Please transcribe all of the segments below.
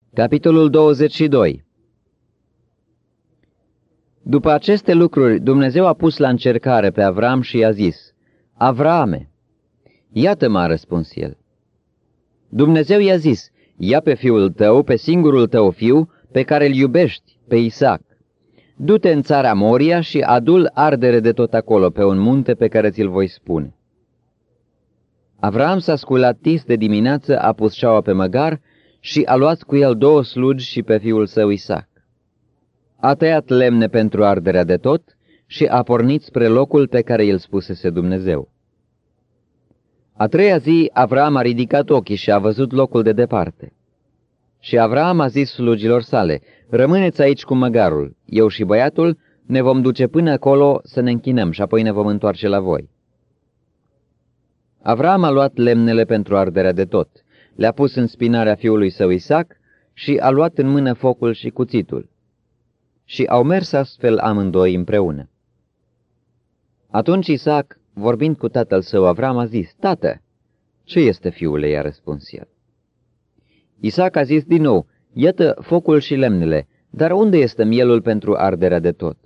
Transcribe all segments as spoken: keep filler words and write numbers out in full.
Capitolul douăzeci și doi. După aceste lucruri, Dumnezeu a pus la încercare pe Avram și i-a zis: Avrame! Iată-mă, a răspuns el. Dumnezeu i-a zis: ia pe fiul tău, pe singurul tău fiu, pe care îl iubești, pe Isaac. Du-te în țara Moria și adu-l ardere de tot acolo, pe un munte pe care ți-l voi spune. Avram s-a sculat tis de dimineață, a pus șaua pe măgar și a luat cu el două slugi și pe fiul său Isaac. A tăiat lemne pentru arderea de tot și a pornit spre locul pe care îl spusese Dumnezeu. A treia zi, Avram a ridicat ochii și a văzut locul de departe. Și Avram a zis slugilor sale: rămâneți aici cu măgarul, eu și băiatul ne vom duce până acolo să ne închinăm și apoi ne vom întoarce la voi. Avram a luat lemnele pentru arderea de tot, le-a pus în spinarea fiului său Isaac și a luat în mână focul și cuțitul. Și au mers astfel amândoi împreună. Atunci Isaac, vorbind cu tatăl său Avram, a zis: tată, ce este, fiule? I-a răspuns el. Isaac a zis din nou: iată focul și lemnele, dar unde este mielul pentru arderea de tot?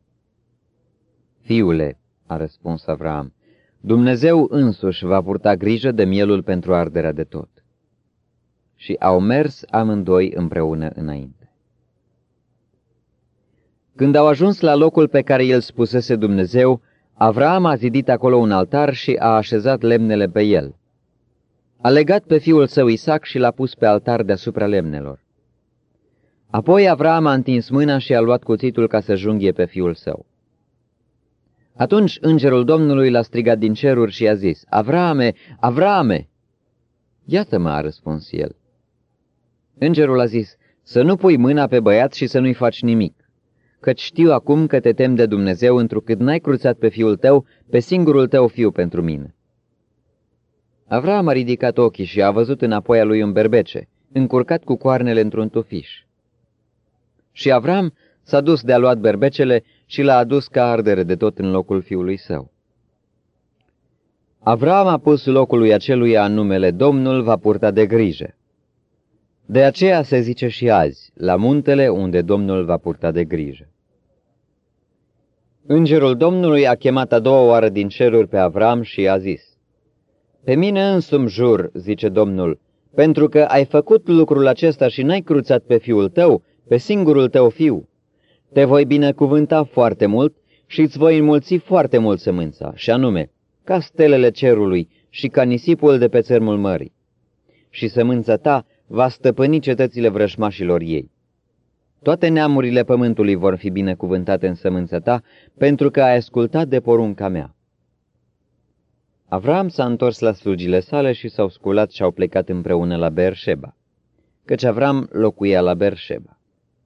Fiule, a răspuns Avram, Dumnezeu însuși va purta grijă de mielul pentru arderea de tot. Și au mers amândoi împreună înainte. Când au ajuns la locul pe care îl spusese Dumnezeu, Avram a zidit acolo un altar și a așezat lemnele pe el. A legat pe fiul său Isaac și l-a pus pe altar deasupra lemnelor. Apoi Avram a întins mâna și a luat cuțitul ca să junghie pe fiul său. Atunci îngerul Domnului l-a strigat din ceruri și i-a zis: Avrame, Avrame! Iată-mă, a răspuns el. Îngerul a zis: să nu pui mâna pe băiat și să nu-i faci nimic, căci știu acum că te temi de Dumnezeu, întrucât n-ai cruțat pe fiul tău, pe singurul tău fiu pentru mine. Avram a ridicat ochii și a văzut înapoi a lui un berbece, încurcat cu coarnele într-un tufiș. Și Avram s-a dus de a luat berbecele și l-a adus ca ardere de tot în locul fiului său. Avram a pus locului aceluia numele Domnul va purta de grijă. De aceea se zice și azi, la muntele unde Domnul va purta de grijă. Îngerul Domnului a chemat a doua oară din ceruri pe Avram și a zis: pe mine însumi jur, zice Domnul, pentru că ai făcut lucrul acesta și n-ai cruțat pe fiul tău, pe singurul tău fiu, te voi binecuvânta foarte mult și îți voi înmulți foarte mult sămânța, și anume, ca stelele cerului și ca nisipul de pe țărmul mării. Și sămânța ta va stăpâni cetățile vrăjmașilor ei. Toate neamurile pământului vor fi binecuvântate în sămânța ta, pentru că ai ascultat de porunca mea. Avram s-a întors la slugile sale și s-au sculat și au plecat împreună la Beersheba, căci Avram locuia la Beersheba.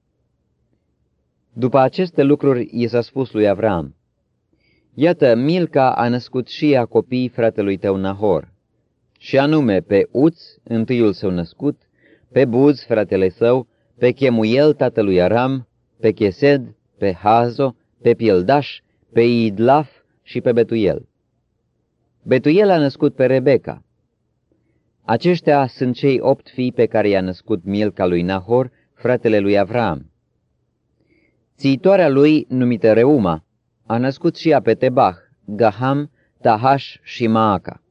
După aceste lucruri i s-a spus lui Avram: iată, Milca a născut și ea copiii fratelui tău Nahor, și anume pe Uț, întâiul său născut, pe Buz, fratele său, pe Chemuel, tatălui Aram, pe Chesed, pe Hazo, pe Pildaș, pe Idlaf și pe Betuel. Betuel a născut pe Rebeka. Aceștia sunt cei opt fii pe care i-a născut Milca lui Nahor, fratele lui Avram. Țiitoarea lui, numită Reuma, a născut și ea pe Tebah, Gaham, Tahaș și Maaca.